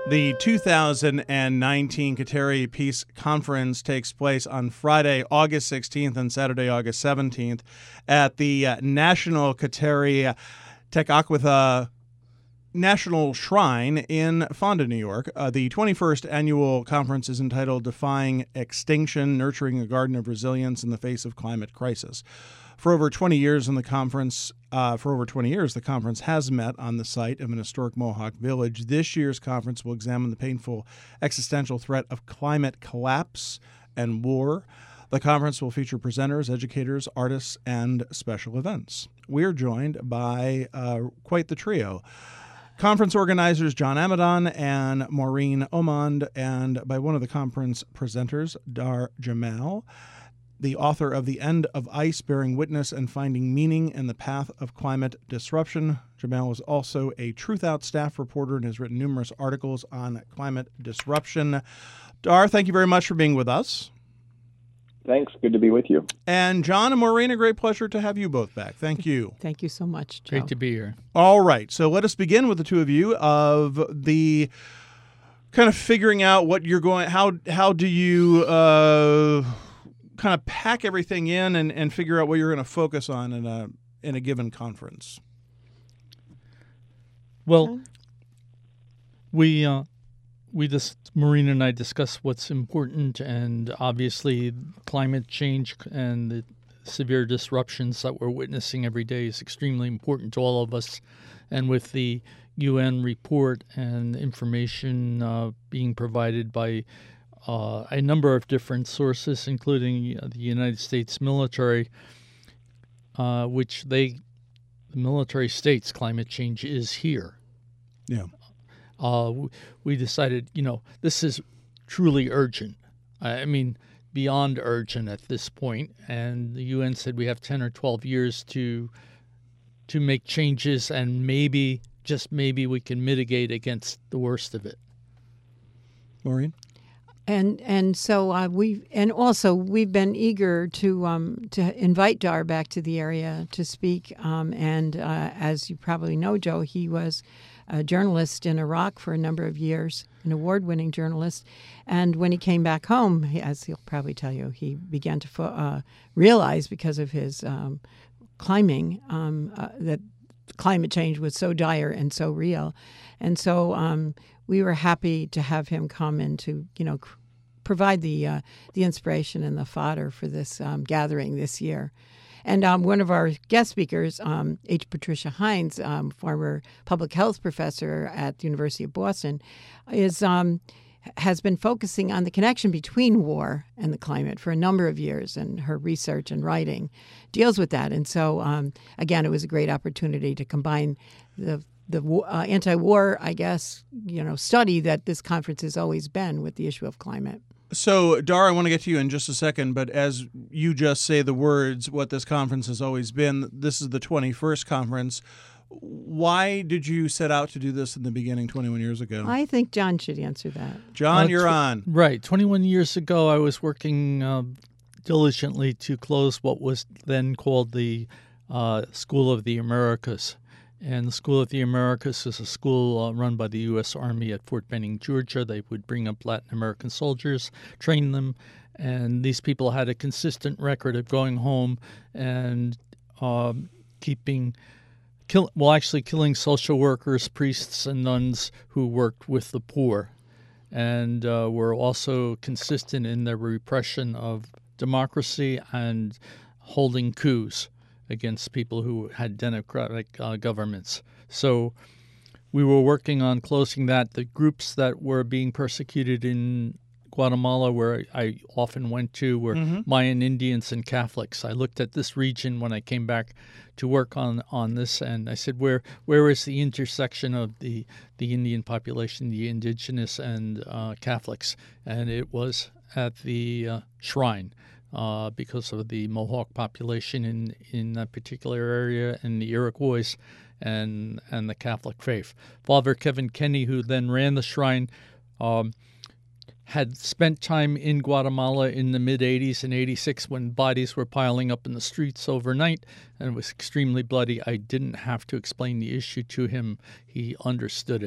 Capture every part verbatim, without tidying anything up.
The two thousand nineteen Kateri Peace Conference takes place on Friday, August sixteenth and Saturday, August seventeenth at the uh, National Kateri Tekakwitha National Shrine in Fonda, New York. Uh, the twenty-first annual conference is entitled Defying Extinction, Nurturing a Garden of Resilience in the Face of Climate Crisis. For over twenty years in the conference, uh, for over twenty years, the conference has met on the site of an historic Mohawk village. This year's conference will examine the painful existential threat of climate collapse and war. The conference will feature presenters, educators, artists, and special events. We're joined by uh, quite the trio. Conference organizers John Amadon and Maureen Omond, and by one of the conference presenters, Dar Jamal, the author of The End of Ice, Bearing Witness and Finding Meaning in the Path of Climate Disruption. Jamal is also a Truth Out staff reporter and has written numerous articles on climate disruption. Dar, thank you very much for being with us. Thanks. Good to be with you. And John and Maureen, a great pleasure to have you both back. Thank you. Thank you so much, Joe. Great to be here. All right. So let us begin with the two of you of the kind of figuring out what you're going, how, how do you uh, kind of pack everything in and, and figure out what you're going to focus on in a, in a given conference? Well, we, uh, we just, Maureen and I discussed what's important, and obviously climate change and the severe disruptions that we're witnessing every day is extremely important to all of us. And with the U N report and information uh, being provided by uh, a number of different sources, including the United States military, uh, which they, the military states climate change is here. Yeah. Uh, we decided, you know, this is truly urgent. I mean, beyond urgent at this point. And the U N said we have ten or twelve years to to make changes, and maybe, just maybe, we can mitigate against the worst of it. Maureen? And and so uh, we and also we've been eager to um, to invite Dar back to the area to speak. Um, and uh, as you probably know, Joe, he was a journalist in Iraq for a number of years, an award-winning journalist. And when he came back home, he, as he'll probably tell you, he began to fo- uh, realize because of his um, climbing um, uh, that climate change was so dire and so real. And so um, we were happy to have him come and to, you know, cr- provide the uh, the inspiration and the fodder for this um, gathering this year. And um, one of our guest speakers, um, H. Patricia Hines, um, former public health professor at the University of Boston, is um, has been focusing on the connection between war and the climate for a number of years, and her research and writing deals with that. And so, um, again, it was a great opportunity to combine the the uh, anti-war, I guess, you know, study that this conference has always been with the issue of climate. So, Dar, I want to get to you in just a second, but as you just say the words, what this conference has always been, this is the twenty-first conference. Why did you set out to do this in the beginning twenty-one years ago? I think John should answer that. John, Uh, you're tw- on. Right. twenty-one years ago, I was working uh, diligently to close what was then called the uh, School of the Americas. And the School of the Americas is a school uh, run by the U S Army at Fort Benning, Georgia. They would bring up Latin American soldiers, train them, and these people had a consistent record of going home and um, keeping, kill, well, actually killing social workers, priests, and nuns who worked with the poor, and uh, were also consistent in their repression of democracy and holding coups against people who had democratic uh, governments. So we were working on closing that. The groups that were being persecuted in Guatemala, where I often went to, were mm-hmm. Mayan Indians and Catholics. I looked at this region when I came back to work on, on this, and I said, where where is the intersection of the, the Indian population, the indigenous and uh, Catholics? And it was at the uh, shrine. Uh, because of the Mohawk population in, in that particular area, and the Iroquois and and the Catholic faith. Father Kevin Kenny, who then ran the shrine, um, had spent time in Guatemala in the mid-eighties and eighty-six when bodies were piling up in the streets overnight, and it was extremely bloody. I didn't have to explain the issue to him. He understood it.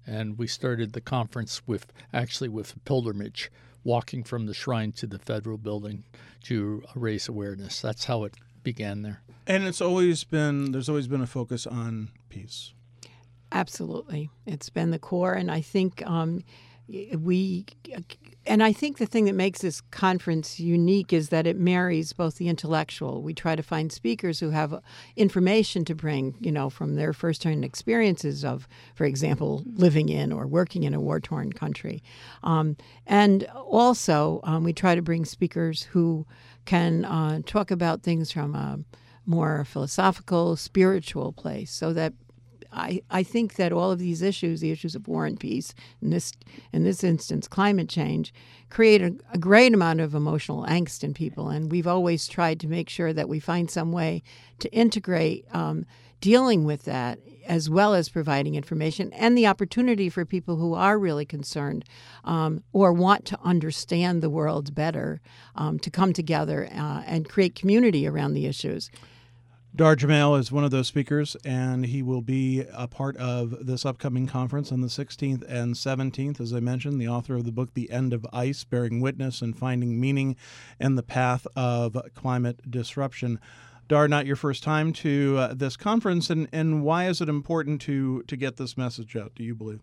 And we started the conference with actually with a pilgrimage, walking from the shrine to the federal building to raise awareness. That's how it began there. And it's always been, there's always been a focus on peace. Absolutely. It's been the core. And I think um, we, and I think the thing that makes this conference unique is that it marries both the intellectual. We try to find speakers who have information to bring, you know, from their first-hand experiences of, for example, living in or working in a war-torn country. Um, and also, um, we try to bring speakers who can uh, talk about things from a more philosophical, spiritual place, so that I, I think that all of these issues, the issues of war and peace, in this in this instance, climate change, create a, a great amount of emotional angst in people. And we've always tried to make sure that we find some way to integrate um, dealing with that, as well as providing information and the opportunity for people who are really concerned um, or want to understand the world better um, to come together uh, and create community around the issues. Dar Jamail is one of those speakers, and he will be a part of this upcoming conference on the sixteenth and seventeenth. As I mentioned, the author of the book, The End of Ice, Bearing Witness and Finding Meaning in the Path of Climate Disruption. Dar, not your first time to uh, this conference, and, and why is it important to, to get this message out, do you believe?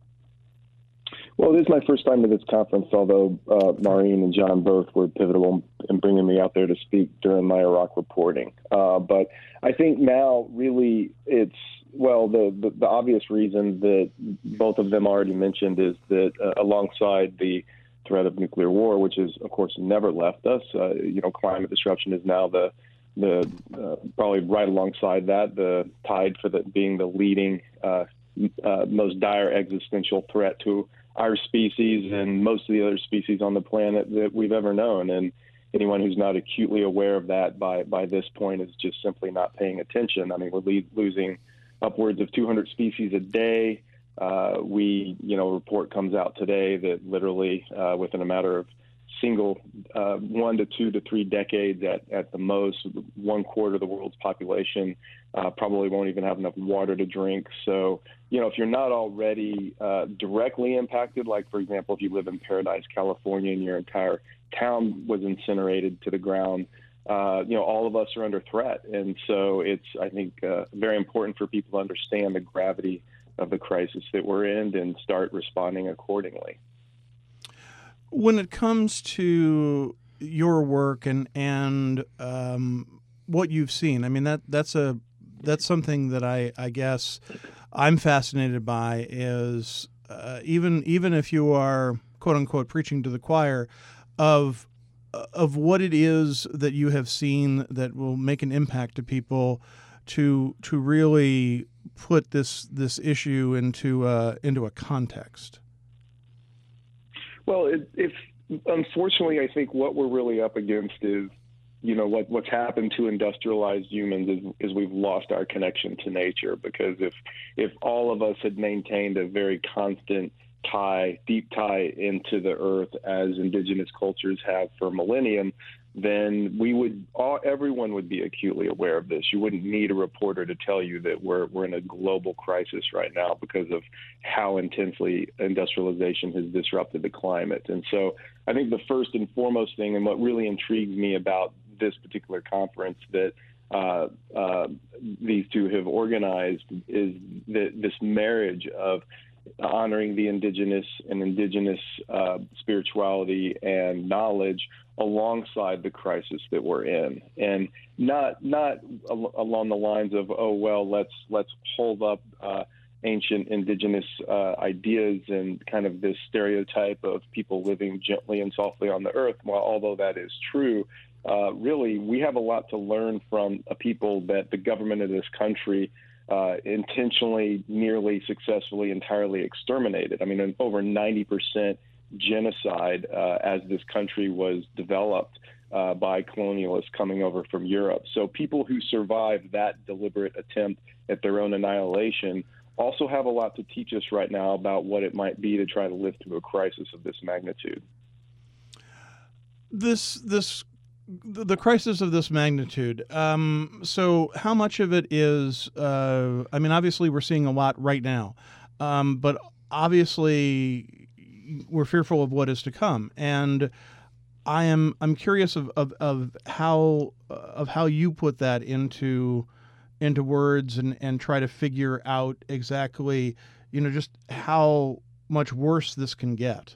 Well, it is my first time to this conference, although uh, Maureen and John both were pivotal in bringing me out there to speak during my Iraq reporting. Uh, but I think now really it's, well, the, the, the obvious reason that both of them already mentioned is that uh, alongside the threat of nuclear war, which is, of course, never left us, uh, you know, climate disruption is now the, the uh, probably right alongside that, the tied for the, being the leading, uh, uh, most dire existential threat to our species and most of the other species on the planet that we've ever known. And anyone who's not acutely aware of that by, by this point is just simply not paying attention. I mean, we're le- losing upwards of two hundred species a day. Uh, we, you know, a report comes out today that literally uh, within a matter of single uh, one to two to three decades at, at the most, one quarter of the world's population uh, probably won't even have enough water to drink. So, you know, if you're not already uh, directly impacted, like, for example, if you live in Paradise, California, and your entire town was incinerated to the ground, uh, you know, all of us are under threat. And so it's, I think, uh, very important for people to understand the gravity of the crisis that we're in and start responding accordingly. When it comes to your work and and um, what you've seen, I mean that that's a that's something that I, I guess I'm fascinated by. Is uh, even even if you are quote unquote preaching to the choir of of what it is that you have seen that will make an impact to people, to to really put this this issue into uh, into a context. Well, it, it's unfortunately, I think what we're really up against is, you know, what what's happened to industrialized humans is, is we've lost our connection to nature. Because if if all of us had maintained a very constant tie, deep tie into the earth as indigenous cultures have for millennium, then we would all, everyone would be acutely aware of this. You wouldn't need a reporter to tell you that we're we're in a global crisis right now because of how intensely industrialization has disrupted the climate. And so I think the first and foremost thing, and what really intrigues me about this particular conference that uh, uh, these two have organized, is that this marriage of honoring the indigenous and indigenous uh, spirituality and knowledge alongside the crisis that we're in, and not not al- along the lines of, oh well, let's let's hold up uh, ancient indigenous uh, ideas and kind of this stereotype of people living gently and softly on the earth. Well, although that is true, uh, really we have a lot to learn from a people that the government of this country Uh, intentionally, nearly successfully, entirely exterminated. I mean, over ninety percent genocide uh, as this country was developed uh, by colonialists coming over from Europe. So people who survived that deliberate attempt at their own annihilation also have a lot to teach us right now about what it might be to try to live through a crisis of this magnitude. This this. The crisis of this magnitude. Um, so how much of it is, uh, I mean, obviously we're seeing a lot right now, um, but obviously we're fearful of what is to come, and I am I'm curious of, of, of how of how you put that into into words and, and try to figure out exactly, you know, just how much worse this can get.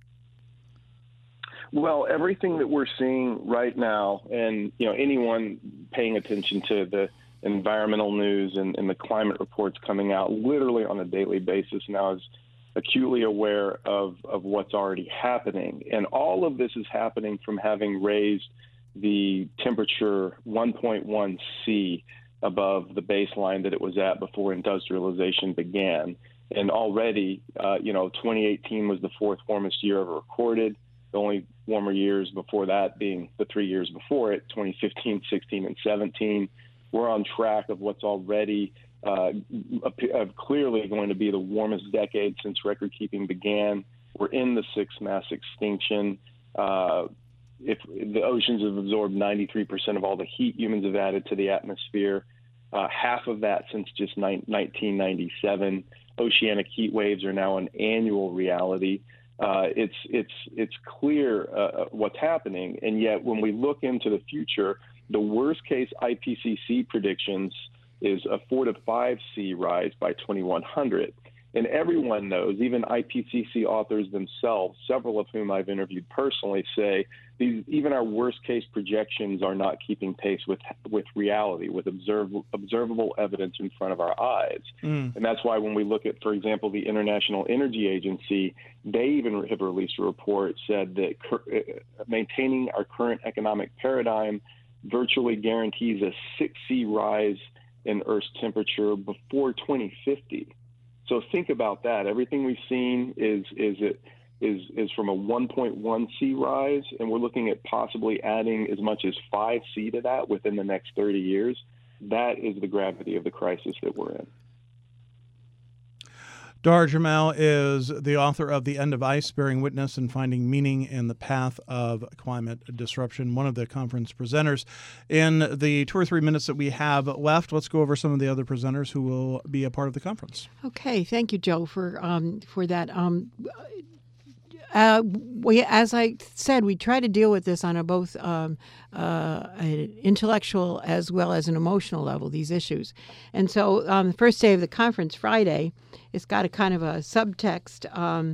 Well, everything that we're seeing right now, and you know, anyone paying attention to the environmental news and, and the climate reports coming out literally on a daily basis now is acutely aware of, of what's already happening. And all of this is happening from having raised the temperature one point one C above the baseline that it was at before industrialization began. And already, uh, you know, twenty eighteen was the fourth warmest year ever recorded. The only warmer years before that being the three years before it, twenty fifteen, sixteen, and seventeen. We're on track of what's already uh, uh, clearly going to be the warmest decade since record keeping began. We're in the sixth mass extinction. Uh, if the oceans have absorbed ninety-three percent of all the heat humans have added to the atmosphere, uh, half of that since just nineteen ninety-seven. Oceanic heat waves are now an annual reality. Uh, it's it's it's clear uh, what's happening, and yet when we look into the future, the worst case I P C C predictions is a four to five C rise by twenty-one hundred. And everyone knows, even I P C C authors themselves, several of whom I've interviewed personally, say these even our worst case projections are not keeping pace with with reality, with observ- observable evidence in front of our eyes. Mm. And that's why when we look at, for example, the International Energy Agency, they even have released a report said that cur- maintaining our current economic paradigm virtually guarantees a six C rise in Earth's temperature before twenty fifty. So think about that. Everything we've seen is is it is is from a one point one C rise, and we're looking at possibly adding as much as five C to that within the next thirty years. That is the gravity of the crisis that we're in. Dar Jamail is the author of The End of Ice, Bearing Witness and Finding Meaning in the Path of Climate Disruption, one of the conference presenters. In the two or three minutes that we have left, let's go over some of the other presenters who will be a part of the conference. Okay, thank you, Joe, for um, for that. Um, Uh, we, as I said, we try to deal with this on a both um, uh, an intellectual as well as an emotional level, these issues. And so um, the first day of the conference, Friday, it's got a kind of a subtext. Um,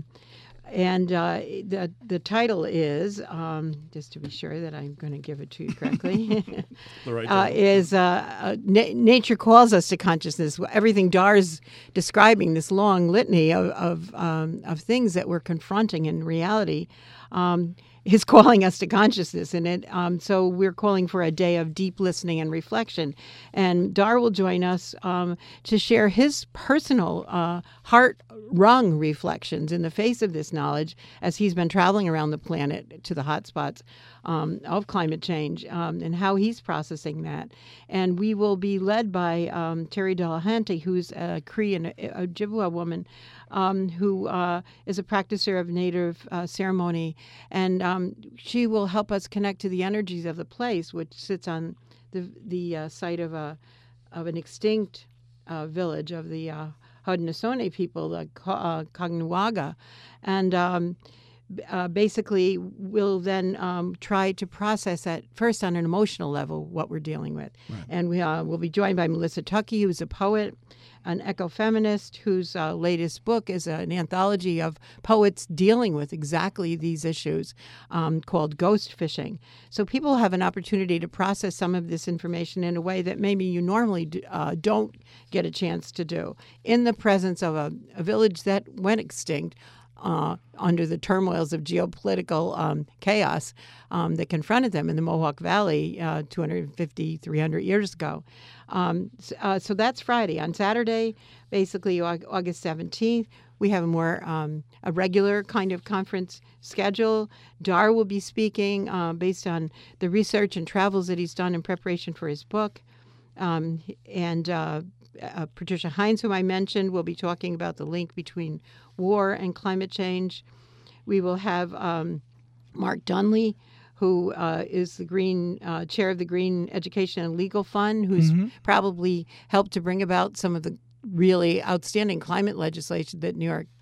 and uh, the the title is, um, just to be sure that I'm going to give it to you correctly, the right uh, is uh, uh, na- nature calls us to consciousness. Everything Dar's describing, this long litany of of, um, of things that we're confronting in reality, um, is calling us to consciousness. And it, um, so we're calling for a day of deep listening and reflection. And Dar will join us um, to share his personal uh, heart-wrung reflections in the face of this knowledge as he's been traveling around the planet to the hotspots um, of climate change um, and how he's processing that. And we will be led by um, Terry Delahanty, who's a Cree and a, a Ojibwa woman um, who uh, is a practicer of Native uh, ceremony. And um, she will help us connect to the energies of the place, which sits on the the uh, site of a of an extinct uh, village of the uh, Haudenosaunee people, the uh, Caughnawaga. And um, Uh, basically, we'll then um, try to process that first on an emotional level, what we're dealing with. Right. And we uh, will be joined by Melissa Tuckey, who's a poet, an ecofeminist, whose uh, latest book is an anthology of poets dealing with exactly these issues um, called Ghost Fishing. So people have an opportunity to process some of this information in a way that maybe you normally do, uh, don't get a chance to do in the presence of a, a village that went extinct Uh, under the turmoils of geopolitical um, chaos um, that confronted them in the Mohawk Valley uh, two hundred fifty, three hundred years ago. Um, so, uh, so that's Friday. On Saturday, basically August seventeenth, we have a more um, a regular kind of conference schedule. Dar will be speaking uh, based on the research and travels that he's done in preparation for his book. Um, and uh, uh, Patricia Hines, whom I mentioned, will be talking about the link between war and climate change. We will have um, Mark Dunley, who uh, is the Green uh, chair of the Green Education and Legal Fund, who's mm-hmm. probably helped to bring about some of the really outstanding climate legislation that New York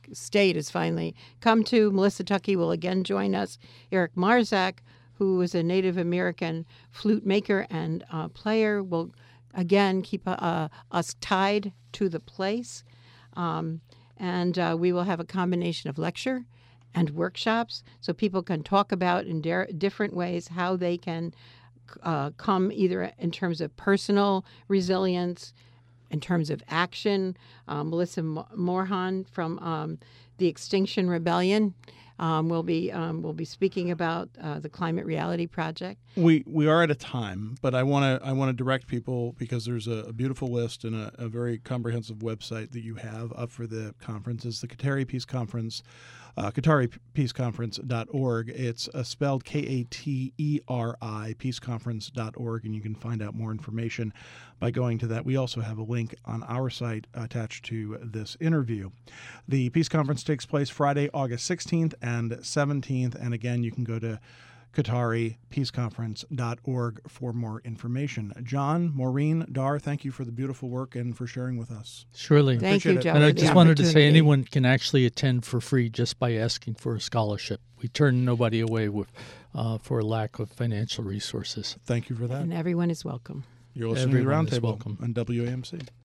state has finally come to. Melissa Tuckey will again join us. Eric Marzak, who is a Native American flute maker and uh, player, will again keep uh, uh, us tied to the place. Um, and uh, we will have a combination of lecture and workshops so people can talk about in de- different ways how they can uh, come either in terms of personal resilience, in terms of action. Um, Melissa M- Morhan from um, the Extinction Rebellion um, will be um, will be speaking about uh, the Climate Reality Project. We we are at a time, but I want to I want to direct people because there's a, a beautiful list and a, a very comprehensive website that you have up for the conference. It's the Kateri Peace Conference, uh, Kateri Peace Conference dot org. It's uh, spelled K A T E R I, peace conference dot org, and you can find out more information by going to that. We also have a link on our site attached to this interview. The Peace Conference takes place Friday, August sixteenth and seventeenth, and again, you can go to Kateri Peace Conference dot org for more information. John, Maureen, Dar, thank you for the beautiful work and for sharing with us. Surely. Thank you, Appreciate it. Joe. And I for the just wanted to say opportunity. anyone can actually attend for free just by asking for a scholarship. We turn nobody away with, uh, for lack of financial resources. Thank you for that. And everyone is welcome. You're listening Everyone to is the Roundtable welcome. on W A M C.